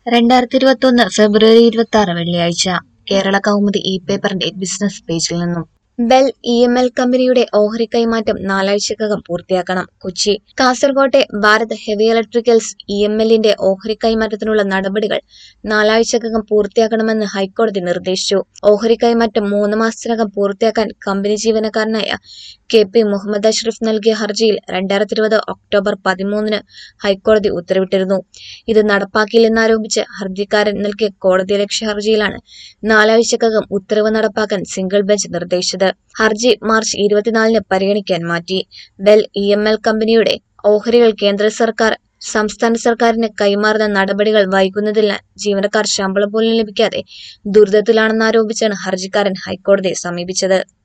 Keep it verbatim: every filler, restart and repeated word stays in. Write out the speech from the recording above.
രണ്ടായിരത്തി ഇരുപത്തി ഒന്ന് ഫെബ്രുവരി ഇരുപത്തി ആറ് വെള്ളിയാഴ്ച കേരള കൗമുദി ഇ പേപ്പറിന്റെ ബിസിനസ് പേജിൽ നിന്നും ബെൽ ഇ എം എൽ കമ്പനിയുടെ ഓഹരി കൈമാറ്റം നാലാഴ്ചക്കകം പൂർത്തിയാക്കണം. കൊച്ചി കാസർകോട്ടെ Bharat Heavy Electricals E M എല്ലിന്റെ ഓഹരി കൈമാറ്റത്തിനുള്ള നടപടികൾ നാലാഴ്ചക്കകം പൂർത്തിയാക്കണമെന്ന് ഹൈക്കോടതി നിർദ്ദേശിച്ചു. ഓഹരി കൈമാറ്റം മൂന്ന് മാസത്തിനകം പൂർത്തിയാക്കാൻ കമ്പനി ജീവനക്കാരനായ കെ പി മുഹമ്മദ് അഷ്റഫ് നൽകിയ ഹർജിയിൽ രണ്ടായിരത്തി ഇരുപത് ഒക്ടോബർ പതിമൂന്നിന് ഹൈക്കോടതി ഉത്തരവിട്ടിരുന്നു. ഇത് നടപ്പാക്കിയില്ലെന്നാരോപിച്ച് ഹർജിക്കാരൻ നൽകിയ കോടതിയലക്ഷ്യ ഹർജിയിലാണ് നാലാഴ്ചക്കകം ഉത്തരവ് നടപ്പാക്കാൻ സിംഗിൾ ബെഞ്ച് നിർദ്ദേശിച്ചത്. ഹർജി മാർച്ച് ഇരുപത്തിനാലിന് പരിഗണിക്കാൻ മാറ്റി. ബെൽ ഇ എം എൽ കമ്പനിയുടെ ഓഹരികൾ കേന്ദ്ര സർക്കാർ സംസ്ഥാന സർക്കാരിന് കൈമാറുന്ന നടപടികൾ വൈകുന്നതിനാൽ ജീവനക്കാർ ശമ്പളം പോലും ലഭിക്കാതെ ദുരിതത്തിലാണെന്നാരോപിച്ചാണ് ഹർജിക്കാരൻ ഹൈക്കോടതിയെ സമീപിച്ചത്.